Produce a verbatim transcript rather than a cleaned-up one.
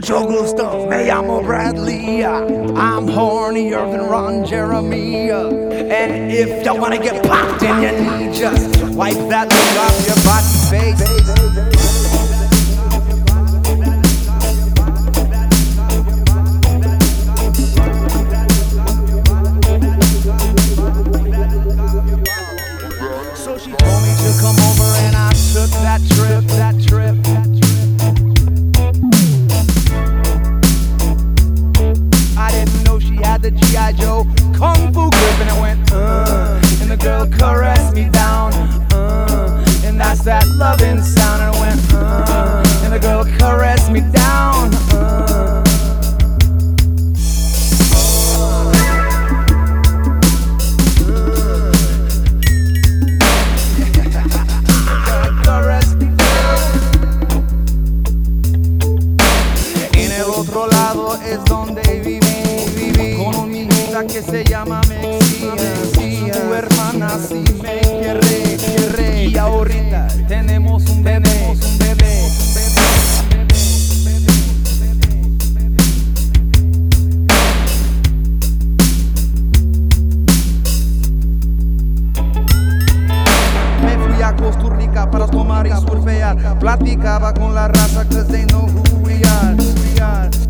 Mucho gusto, me llamo Bradley. I'm hornier than Ron Jeremy. And if y'all wanna get popped in your knee, just wipe that look off your body face. So she told me to come over and I took that trip, that trip, that trip. I didn't know she had the G I Joe Kung Fu grip, and it went, uh, and the girl caressed me down, uh, and that's that loving sound, and it went, uh, and the girl caressed me down, uh. Otro lado es donde viví, viví con un mijita que se llama Mexia, Mexia. Tu hermana sí me quiere, quiere. Y ahorita tenemos un bebé, tenemos un bebé, Me fui a Costa Rica para tomar y surfear. Platicaba con la raza 'cause they know who we are.